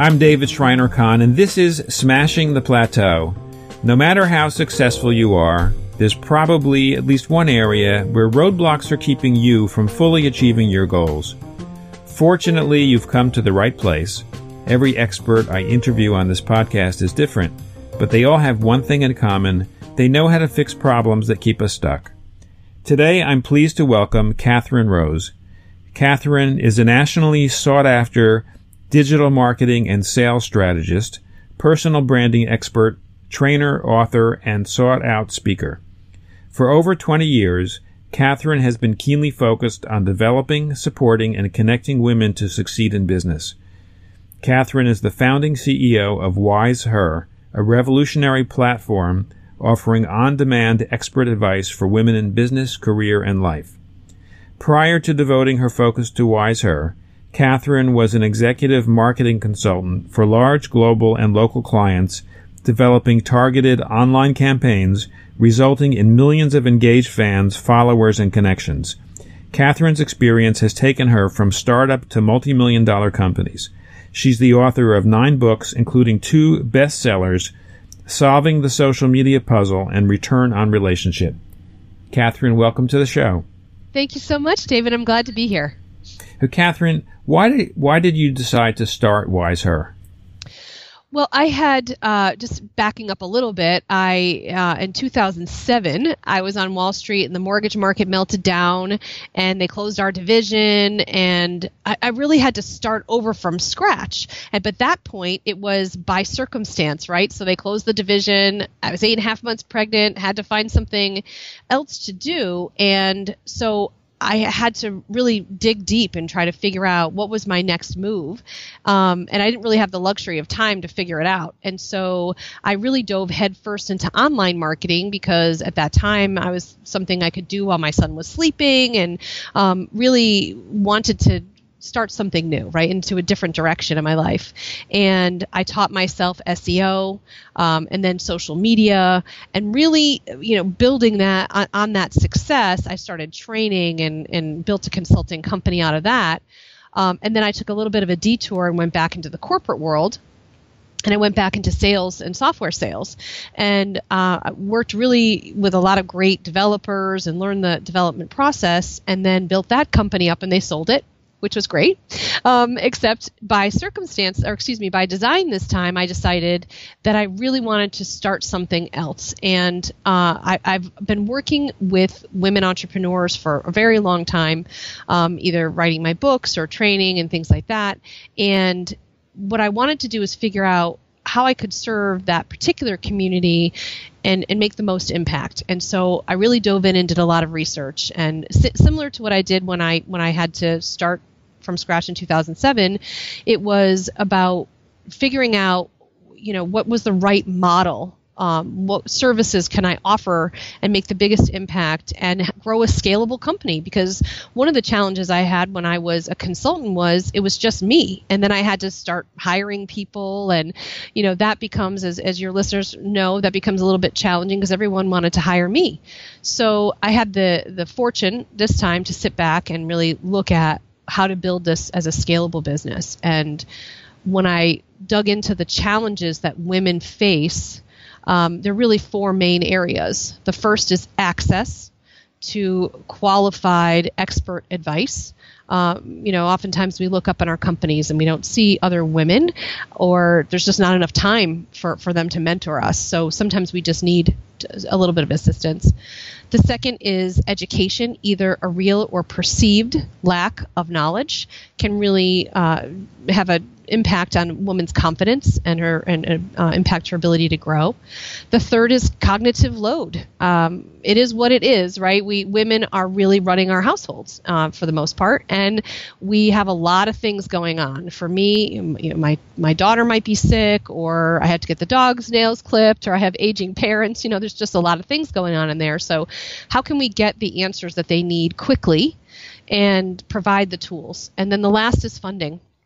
I'm David Schreiner-Kahn, and this is Smashing the Plateau. No matter how successful you are, there's probably at least one area where roadblocks are keeping you from fully achieving your goals. Fortunately, you've come to the right place. Every expert I interview on this podcast is different, but they all have one thing in common. They know how to fix problems that keep us stuck. Today, I'm pleased to welcome Catherine Rose. Catherine is a nationally sought-after digital marketing and sales strategist, personal branding expert, trainer, author, and sought-out speaker. For over 20 years, Catherine has been keenly focused on developing, supporting, and connecting women to succeed in business. Catherine is the founding CEO of Wise Her, a revolutionary platform offering on-demand expert advice for women in business, career, and life. Prior to devoting her focus to Wise Her, Catherine was an executive marketing consultant for large global and local clients, developing targeted online campaigns resulting in millions of engaged fans, followers, and connections. Catherine's experience has taken her from startup to multi-million-dollar companies. She's the author of 9 books, including 2 bestsellers, Solving the Social Media Puzzle and Return on Relationship. Catherine, welcome to the show. Thank you so much, David. I'm glad to be here. Catherine, why did you decide to start Wise Her? Well, I had, just backing up a little bit, in 2007, I was on Wall Street and the mortgage market melted down and they closed our division, and I really had to start over from scratch. But at that point, it was by circumstance, right? So they closed the division. I was 8.5 months pregnant, had to find something else to do. And so I had to really dig deep and try to figure out what was my next move. And I didn't really have the luxury of time to figure it out. And so I really dove headfirst into online marketing because at that time I was something I could do while my son was sleeping, and really wanted to start something new, right, into a different direction in my life. And I taught myself SEO, and then social media, and really, building that on that success, I started training and built a consulting company out of that. And then I took a little bit of a detour and went back into the corporate world. And I went back into sales and software sales, and I worked really with a lot of great developers and learned the development process, and then built that company up, and they sold it, which was great, except by by design this time, I decided that I really wanted to start something else. And I've been working with women entrepreneurs for a very long time, either writing my books or training and things like that. And what I wanted to do is figure out how I could serve that particular community and make the most impact. And so I really dove in and did a lot of research. And similar to what I did when I had to start from scratch in 2007, it was about figuring out, what was the right model, what services can I offer and make the biggest impact and grow a scalable company. Because one of the challenges I had when I was a consultant was it was just me, and then I had to start hiring people, and that becomes, as your listeners know, that becomes a little bit challenging because everyone wanted to hire me. So I had the fortune this time to sit back and really look at how to build this as a scalable business. And when I dug into the challenges that women face, there are really 4 main areas. The first is access to qualified expert advice. Oftentimes we look up in our companies and we don't see other women, or there's just not enough time for them to mentor us. So sometimes we just need a little bit of assistance. The second is education. Either a real or perceived lack of knowledge can really have an impact on women's confidence and impact her ability to grow. The third is cognitive load. It is what it is, right? Women are really running our households for the most part, and we have a lot of things going on. For me, my daughter might be sick, or I had to get the dog's nails clipped, or I have aging parents. There's just a lot of things going on in there. So how can we get the answers that they need quickly and provide the tools? And then the last is funding.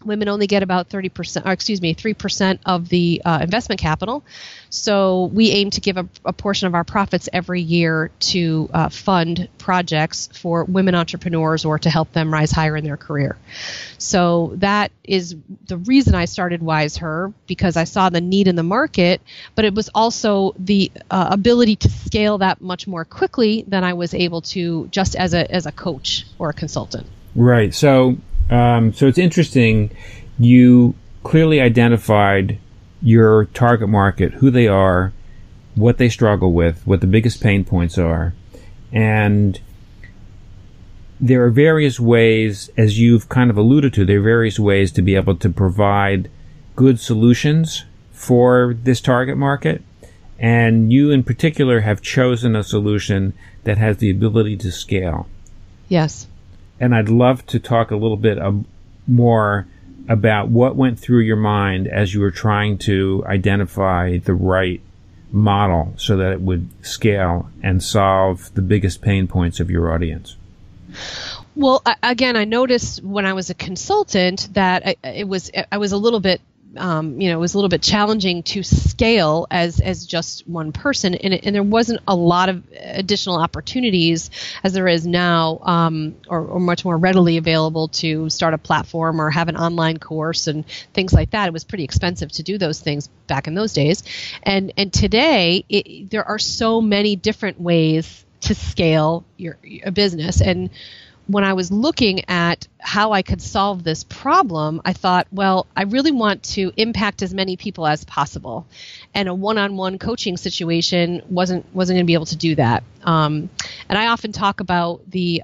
Women only get about 3% of the investment capital. So we aim to give a portion of our profits every year to fund projects for women entrepreneurs or to help them rise higher in their career. So that is the reason I started WiseHer, because I saw the need in the market, but it was also the ability to scale that much more quickly than I was able to just as a coach or a consultant. Right. So it's interesting. You clearly identified your target market, who they are, what they struggle with, what the biggest pain points are. And there are various ways, as you've kind of alluded to, there are various ways to be able to provide good solutions for this target market. And you in particular have chosen a solution that has the ability to scale. Yes. And I'd love to talk a little bit more about what went through your mind as you were trying to identify the right model so that it would scale and solve the biggest pain points of your audience. Well, again, I noticed when I was a consultant that I was a little bit it was a little bit challenging to scale as just one person, and there wasn't a lot of additional opportunities as there is now, or much more readily available to start a platform or have an online course and things like that. It was pretty expensive to do those things back in those days, and today there are so many different ways to scale a business. And when I was looking at how I could solve this problem, I thought, well, I really want to impact as many people as possible. And a one-on-one coaching situation wasn't going to be able to do that. And I often talk about the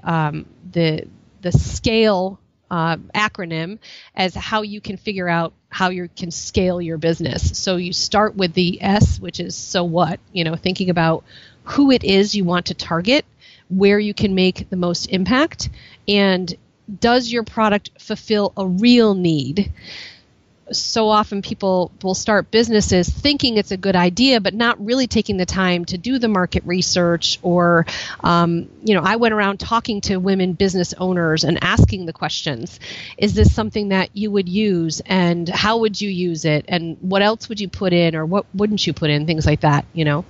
SCALE acronym as how you can figure out how you can scale your business. So you start with the S, which is so what, thinking about who it is you want to target, where you can make the most impact, and does your product fulfill a real need? So often people will start businesses thinking it's a good idea, but not really taking the time to do the market research. Or, I went around talking to women business owners and asking the questions, is this something that you would use, and how would you use it, and what else would you put in, or what wouldn't you put in, things like that,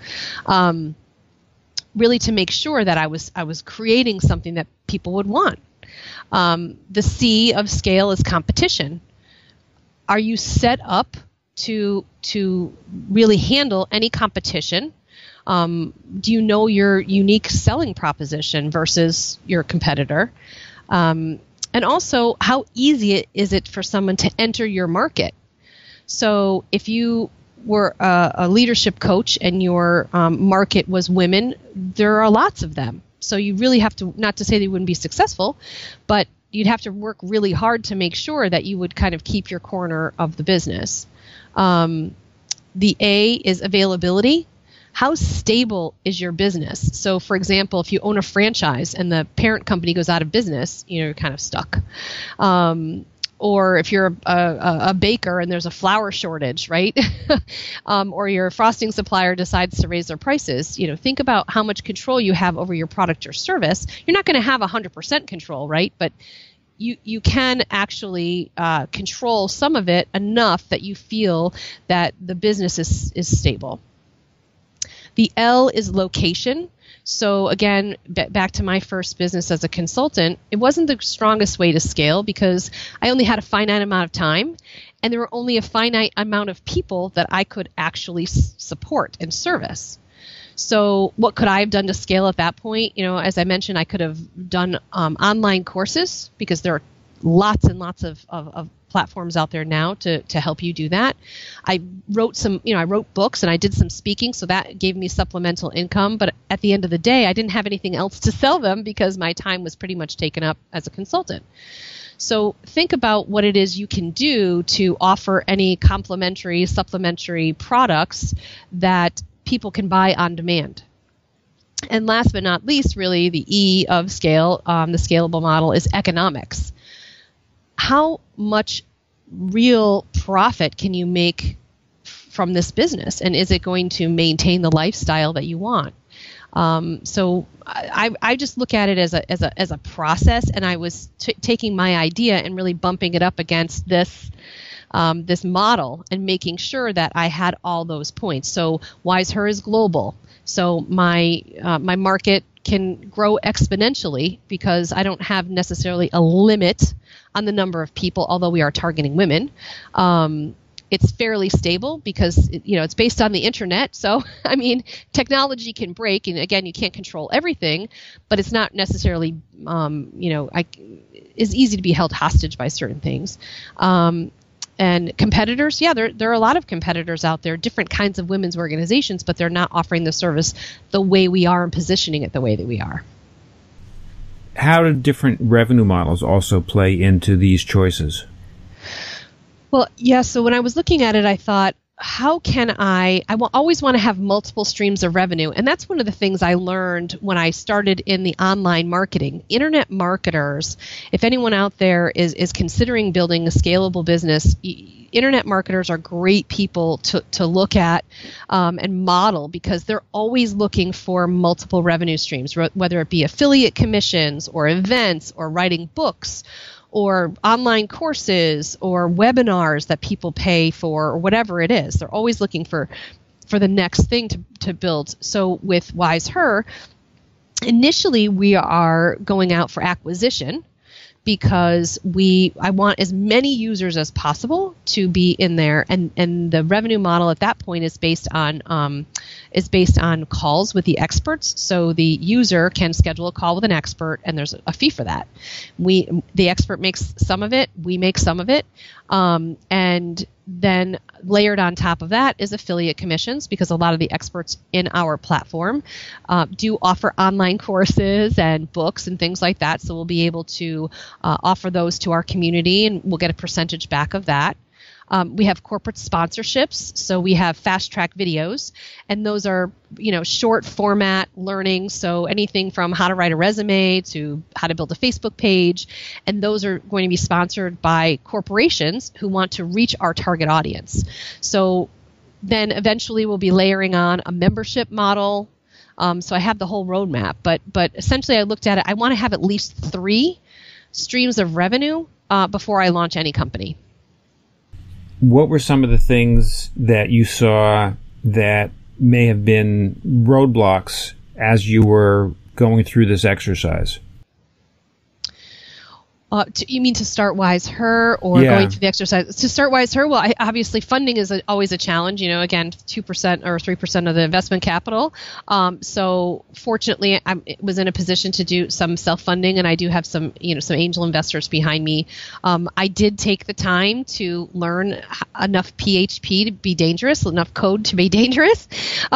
really to make sure that I was creating something that people would want. The C of scale is competition. Are you set up to really handle any competition? Do you know your unique selling proposition versus your competitor? And also, how easy is it for someone to enter your market? So if you were a leadership coach and your market was women, there are lots of them. So you really have to, not to say they wouldn't be successful, but you'd have to work really hard to make sure that you would kind of keep your corner of the business. The A is availability. How stable is your business? So, for example, if you own a franchise and the parent company goes out of business, you're kind of stuck. Or if you're a baker and there's a flour shortage, right? Or your frosting supplier decides to raise their prices, think about how much control you have over your product or service. You're not going to have 100% control, right? But you can actually control some of it enough that you feel that the business is stable. The L is location. So again, back to my first business as a consultant, it wasn't the strongest way to scale because I only had a finite amount of time, and there were only a finite amount of people that I could actually support and service. So what could I have done to scale at that point? As I mentioned, I could have done online courses because there are lots and lots of platforms out there now to help you do that. I wrote I wrote books and I did some speaking, so that gave me supplemental income. But at the end of the day, I didn't have anything else to sell them because my time was pretty much taken up as a consultant. So think about what it is you can do to offer any complementary, supplementary products that people can buy on demand. And last but not least, really, the E of scale, the scalable model, is economics. How much real profit can you make from this business? And is it going to maintain the lifestyle that you want? So I just look at it as a process, and I was taking my idea and really bumping it up against this model and making sure that I had all those points. So Wise Her is global. So my market can grow exponentially because I don't have necessarily a limit on the number of people, although we are targeting women. It's fairly stable because it's based on the internet. So I mean, technology can break, and again, you can't control everything, but it's not necessarily is easy to be held hostage by certain things. And competitors, there are a lot of competitors out there, different kinds of women's organizations, but they're not offering the service the way we are and positioning it the way that we are. How do different revenue models also play into these choices? Well, yeah, so when I was looking at it, I thought, how can I always want to have multiple streams of revenue. And that's one of the things I learned when I started in the online marketing. Internet marketers, if anyone out there is considering building a scalable business, internet marketers are great people to look at and model, because they're always looking for multiple revenue streams, whether it be affiliate commissions or events or writing books or online courses or webinars that people pay for, or whatever it is. They're always looking for the next thing to build. So with Wise Her, initially we are going out for acquisition because I want as many users as possible to be in there, and the revenue model at that point is based on calls with the experts. So the user can schedule a call with an expert, and there's a fee for that. The expert makes some of it, we make some of it, and then layered on top of that is affiliate commissions, because a lot of the experts in our platform do offer online courses and books and things like that. So we'll be able to offer those to our community, and we'll get a percentage back of that. We have corporate sponsorships, so we have fast track videos, and those are short format learning. So anything from how to write a resume to how to build a Facebook page, and those are going to be sponsored by corporations who want to reach our target audience. So then eventually we'll be layering on a membership model. So I have the whole roadmap, but essentially I looked at it. I want to have at least 3 streams of revenue before I launch any company. What were some of the things that you saw that may have been roadblocks as you were going through this exercise? You mean to start Wise Her, or going through the exercise? To start Wise Her, well, obviously funding is always a challenge. Again, 2% or 3% of the investment capital. So fortunately, I was in a position to do some self-funding, and I do have some angel investors behind me. I did take the time to learn enough PHP to be dangerous, enough code to be dangerous,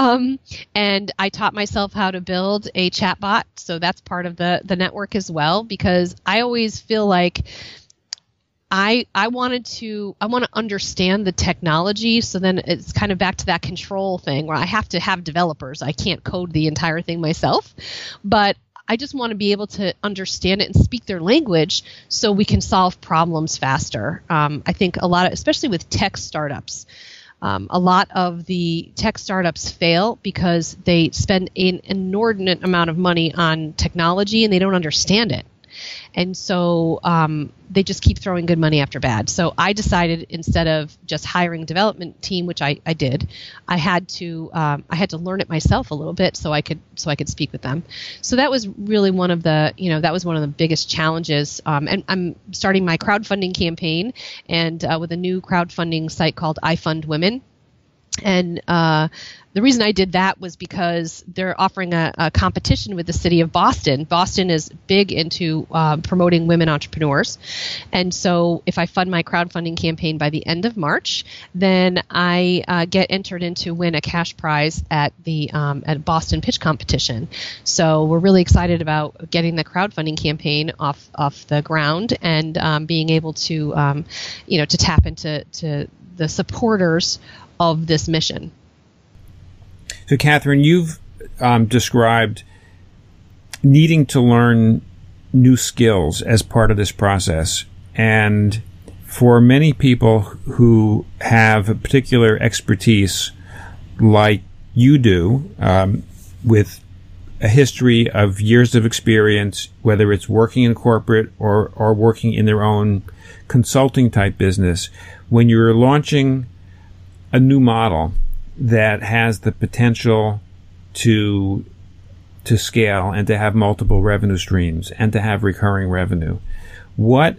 and I taught myself how to build a chatbot. So that's part of the network as well, because I always feel like I want to understand the technology. So then it's kind of back to that control thing where I have to have developers. I can't code the entire thing myself, but I just want to be able to understand it and speak their language so we can solve problems faster. I think a lot of, especially with tech startups, a lot of the tech startups fail because they spend an inordinate amount of money on technology and they don't understand it. And so they just keep throwing good money after bad. So I decided, instead of just hiring a development team, which I did, I had to learn it myself a little bit so I could speak with them. So that was really one of the biggest challenges. And I'm starting my crowdfunding campaign, and with a new crowdfunding site called I Fund Women. And the reason I did that was because they're offering a competition with the city of Boston. Boston is big into promoting women entrepreneurs. And so if I fund my crowdfunding campaign by the end of March, then I get entered in to win a cash prize at the at Boston Pitch Competition. So we're really excited about getting the crowdfunding campaign off the ground, and being able to to tap into the supporters of this mission. So, Catherine, you've described needing to learn new skills as part of this process. And for many people who have a particular expertise like you do, with a history of years of experience, whether it's working in corporate or working in their own consulting type business, when you're launching a new model that has the potential to scale and to have multiple revenue streams and to have recurring revenue, what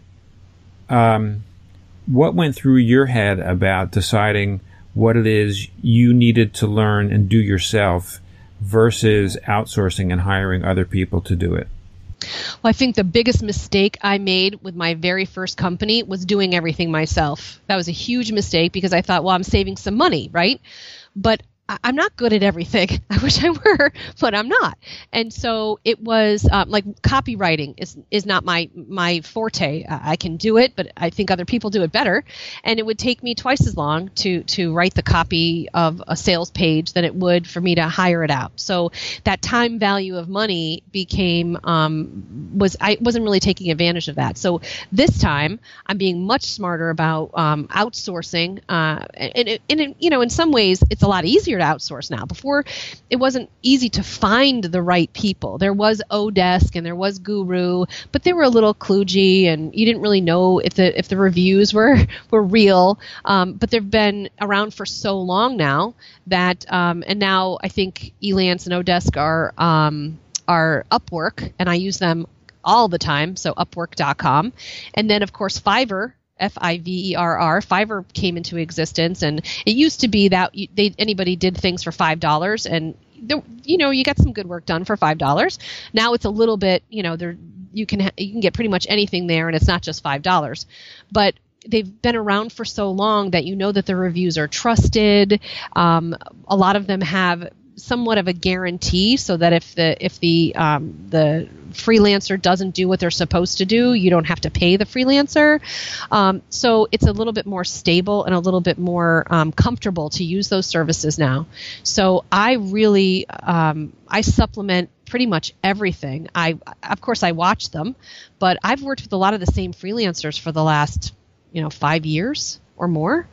went through your head about deciding what it is you needed to learn and do yourself versus outsourcing and hiring other people to do it? Well, I think the biggest mistake I made with my very first company was doing everything myself. That was a huge mistake because I thought, well, I'm saving some money, right? But I'm not good at everything. I wish I were, but I'm not. And so it was like copywriting is not my forte. I can do it, but I think other people do it better. And it would take me twice as long to write the copy of a sales page than it would for me to hire it out. So that time value of money became I wasn't really taking advantage of that. So this time I'm being much smarter about outsourcing. And in some ways it's a lot easier to outsource now. Before, it wasn't easy to find the right people. There was Odesk and there was Guru, but they were a little kludgy, and you didn't really know if the reviews were real. But they've been around for so long now that, and now I think Elance and Odesk are Upwork, and I use them all the time. So Upwork.com, and then of course Fiverr. Fiverr. Fiverr came into existence, and it used to be that anybody did things for $5, and you got some good work done for $5. Now it's a little bit, you can get pretty much anything there, and it's not just $5. But they've been around for so long that that the reviews are trusted. A lot of them have somewhat of a guarantee, so that if the freelancer doesn't do what they're supposed to do, you don't have to pay the freelancer. So it's a little bit more stable and a little bit more comfortable to use those services now. So I really I supplement pretty much everything. Of course I watch them, but I've worked with a lot of the same freelancers for the last 5 years or more.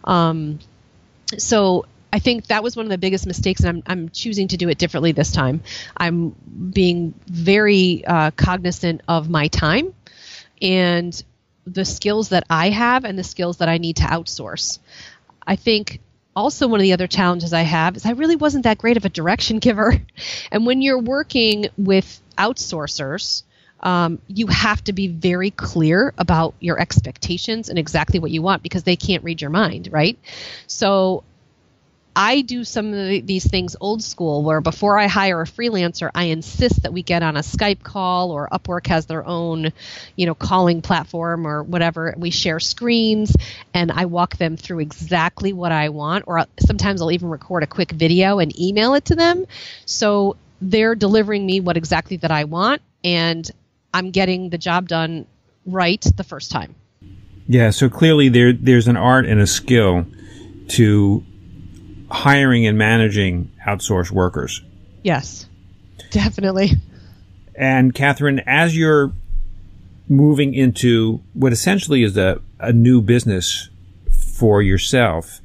So I think that was one of the biggest mistakes, and I'm choosing to do it differently this time. I'm being very cognizant of my time and the skills that I have and the skills that I need to outsource. I think also one of the other challenges I have is I really wasn't that great of a direction giver. And when you're working with outsourcers, you have to be very clear about your expectations and exactly what you want, because they can't read your mind, right? So I do some of these things old school, where before I hire a freelancer, I insist that we get on a Skype call, or Upwork has their own, calling platform or whatever. We share screens, and I walk them through exactly what I want, or sometimes I'll even record a quick video and email it to them. So they're delivering me what exactly that I want, and I'm getting the job done right the first time. Yeah, so clearly there's an art and a skill to hiring and managing outsourced workers. Yes, definitely. And Catherine, as you're moving into what essentially is a new business for yourself,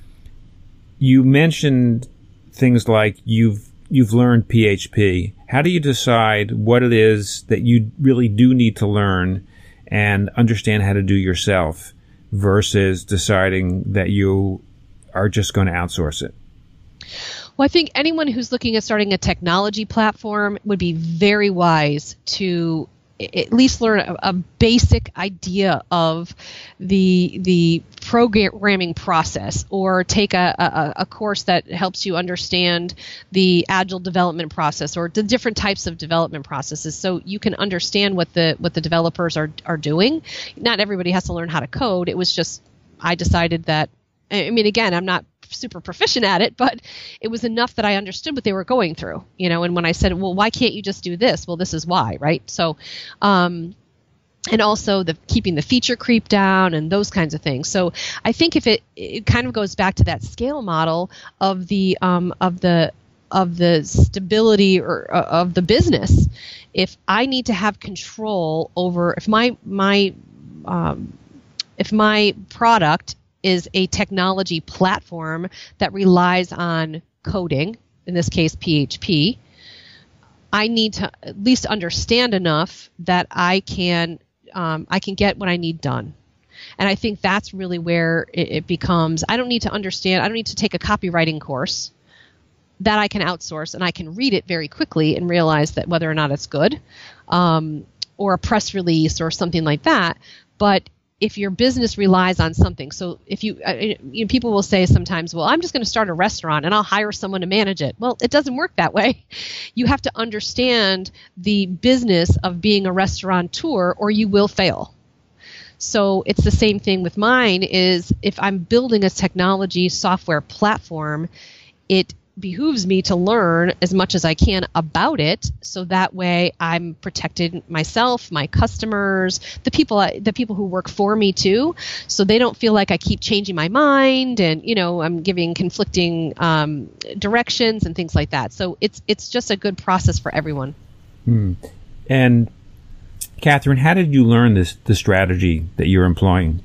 you mentioned things like you've learned PHP. How do you decide what it is that you really do need to learn and understand how to do yourself versus deciding that you are just going to outsource it? Well, I think anyone who's looking at starting a technology platform would be very wise to at least learn a basic idea of the programming process, or take a course that helps you understand the agile development process, or the different types of development processes, so you can understand what the developers are doing. Not everybody has to learn how to code. It was just, I decided that, again, I'm not super proficient at it, but it was enough that I understood what they were going through, and when I said, well, why can't you just do this? Well, this is why, right? So, and also keeping the feature creep down and those kinds of things. So I think if it kind of goes back to that scale model of the stability or of the business. If I need to have control over, if my product is a technology platform that relies on coding, in this case PHP, I need to at least understand enough that I can get what I need done. And I think that's really where it becomes, I don't need to take a copywriting course that I can outsource, and I can read it very quickly and realize that whether or not it's good, or a press release or something like that. But if your business relies on something, so if people will say sometimes, well, I'm just going to start a restaurant and I'll hire someone to manage it. Well, it doesn't work that way. You have to understand the business of being a restaurateur, or you will fail. So it's the same thing with mine. Is if I'm building a technology software platform, it behooves me to learn as much as I can about it, so that way I'm protected myself, my customers, the people who work for me too, so they don't feel like I keep changing my mind and I'm giving conflicting directions and things like that. So it's just a good process for everyone. And Catherine, how did you learn the strategy that you're employing?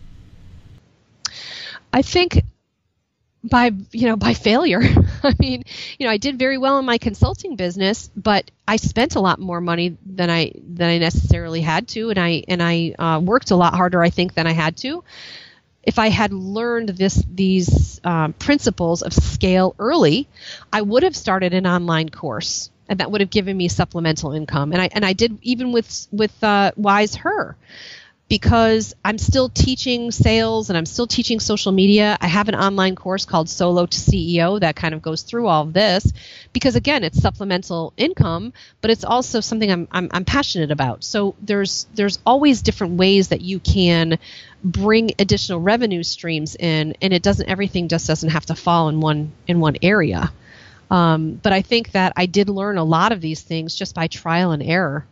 I think by failure. I mean, I did very well in my consulting business, but I spent a lot more money than I necessarily had to, and I worked a lot harder, I think, than I had to. If I had learned these principles of scale early, I would have started an online course, and that would have given me supplemental income. And I did even with Wise Her. Because I'm still teaching sales and I'm still teaching social media. I have an online course called Solo to CEO that kind of goes through all of this, because again, it's supplemental income, but it's also something I'm passionate about. So there's always different ways that you can bring additional revenue streams in, and everything just doesn't have to fall in one area. But I think that I did learn a lot of these things just by trial and error.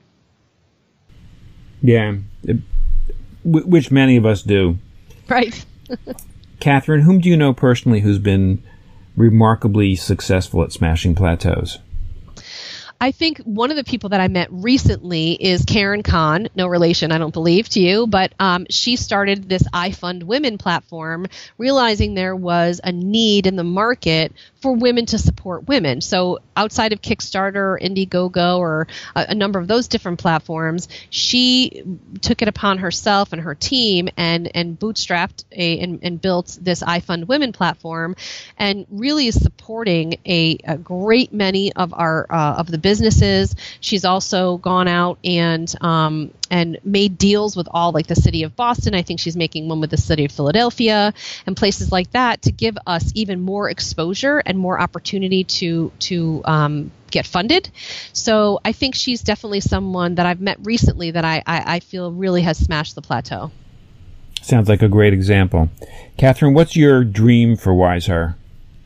Yeah. Which many of us do. Right. Catherine, whom do you know personally who's been remarkably successful at smashing plateaus? I think one of the people that I met recently is Karen Kahn, no relation, I don't believe, to you, but she started this I Fund Women platform, realizing there was a need in the market for women to support women. So outside of Kickstarter or Indiegogo or a number of those different platforms, she took it upon herself and her team and bootstrapped and built this I Fund Women platform, and really is supporting a great many of our of the businesses. She's also gone out and made deals with all, like the city of Boston. I think she's making one with the city of Philadelphia and places like that to give us even more exposure and more opportunity to get funded. So I think she's definitely someone that I've met recently that I feel really has smashed the plateau. Sounds like a great example. Catherine, what's your dream for Wise Her?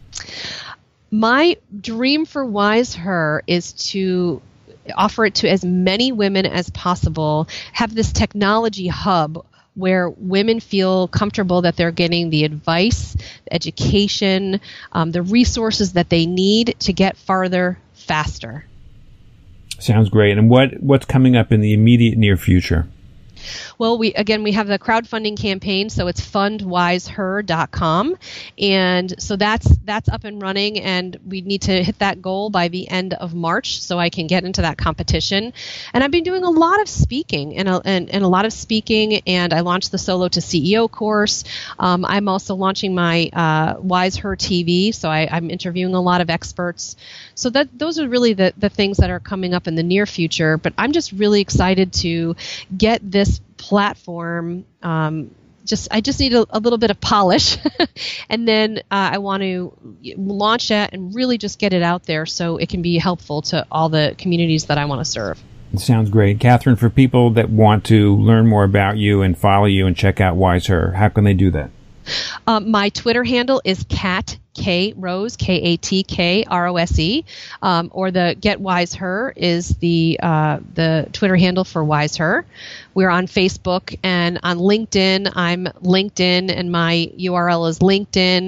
My dream for Wise Her is to offer it to as many women as possible, have this technology hub where women feel comfortable that they're getting the advice, the education, the resources that they need to get farther faster. Sounds great. And what's coming up in the immediate near future? Well, we have the crowdfunding campaign, so it's fundwiseher.com, and so that's up and running, and we need to hit that goal by the end of March so I can get into that competition. And I've been doing a lot of speaking and a lot of speaking, and I launched the Solo to CEO course. I'm also launching my Wise Her TV, so I'm interviewing a lot of experts. So those are really the things that are coming up in the near future. But I'm just really excited to get this platform. I just need a little bit of polish, and then I want to launch it and really just get it out there so it can be helpful to all the communities that I want to serve. It sounds great. Catherine, for people that want to learn more about you and follow you and check out Wise Her, how can they do that? My Twitter handle is Kat K Rose, KATKROSE, or the Get Wise Her is the Twitter handle for Wise Her. We're on Facebook and on LinkedIn. I'm LinkedIn, and my URL is LinkedIn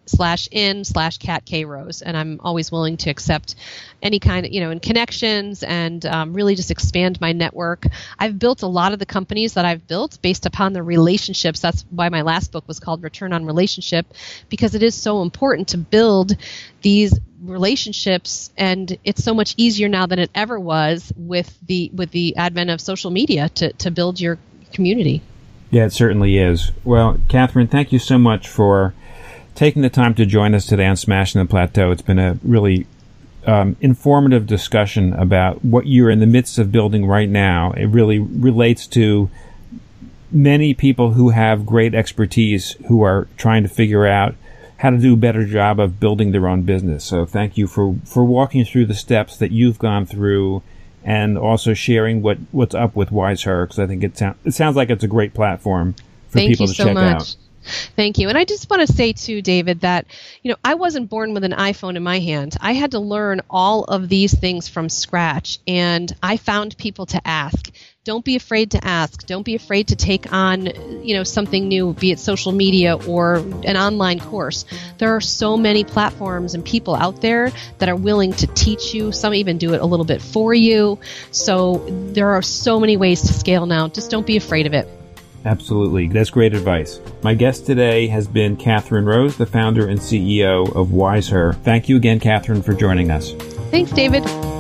LinkedIn.com/in/Kat K. Rose. And I'm always willing to accept any kind of, and connections and really just expand my network. I've built a lot of the companies that I've built based upon the relationships. That's why my last book was called Return on Relationship, because it is so important to build these relationships, and it's so much easier now than it ever was with the advent of social media to build your community. Yeah, it certainly is. Well, Catherine, thank you so much for taking the time to join us today on Smashing the Plateau. It's been a really informative discussion about what you're in the midst of building right now. It really relates to many people who have great expertise who are trying to figure out how to do a better job of building their own business. So thank you for walking through the steps that you've gone through and also sharing what's up with WiseHer, because I think it sounds like it's a great platform for people to check out. Thank you. And I just want to say too, David, that, I wasn't born with an iPhone in my hand. I had to learn all of these things from scratch, and I found people to ask. Don't be afraid to ask. Don't be afraid to take on, something new, be it social media or an online course. There are so many platforms and people out there that are willing to teach you. Some even do it a little bit for you. So there are so many ways to scale now. Just don't be afraid of it. Absolutely. That's great advice. My guest today has been Catherine Rose, the founder and CEO of WiseHer. Thank you again, Catherine, for joining us. Thanks, David.